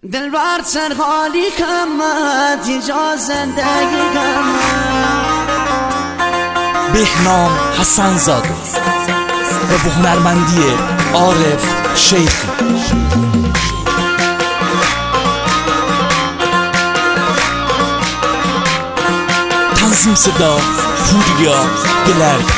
دل بر سر خالی کمت اینجا زندگی کمت. بهنام حسن زاده و به هنرمندی عارف شیخی. تنظیم صدا پوریا گلرد.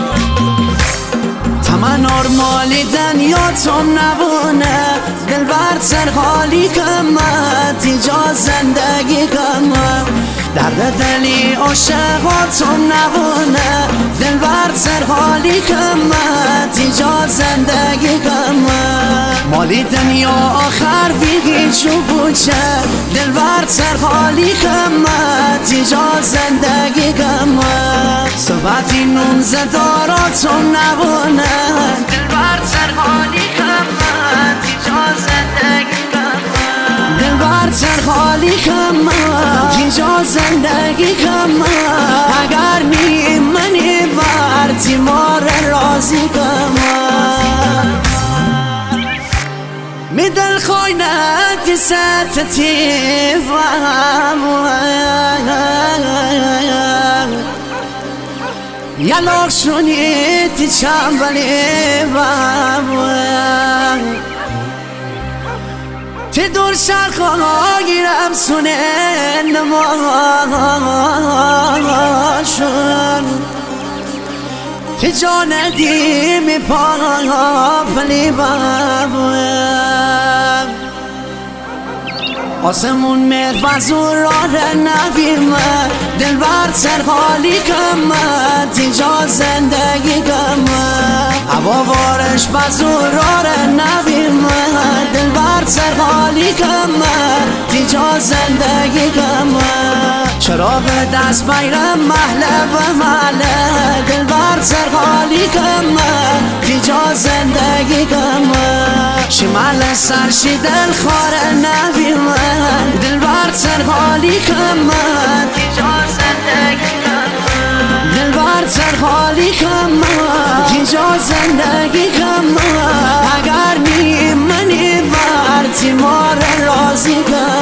تمنار مالیدن یا تم نبونه، دل بر سر خالی کمت اینجا زندگی کمت. درد دلی عاشقاتم نبونه، دل بر سر خالی کمت اینجا زندگی کمت. مالیدن یا آخر بیگی چو بوچه، دل بر سر خالی کمت اینجا زندگی کمت. صحبتی نون زداراتم نبونه، دل بر سر خالی کمت اینجا زندگی کمت. دل بر سر خالی کمت اینجا زندگی کمت. اگر نیم منی بر تیمار رازی کمت. می دل خوینت ستتی یلاق شونیتی چنبلی تی دور شرخا گیرم سونه نماشون تی جا ندیمی پا پلی آسمون مهر زورار نبیمه، دل بر سر خالی کمت اینجا زندگی کمت. هوا بارش بزورار نبیمه، دل بر سر خالی کمت اینجا زندگی کمت. چراغ دست بیرم محله به محله، دل بر سر خالی کمت اینجا زندگی کمت. شمال سرشی دل خاره نبیمه، دل بر سر خالی کمت اینجا زندگی کمت. دل بر سر خالی کمت اینجا زندگی کمت. اگر نیم منی بر تیمار رازی کمت.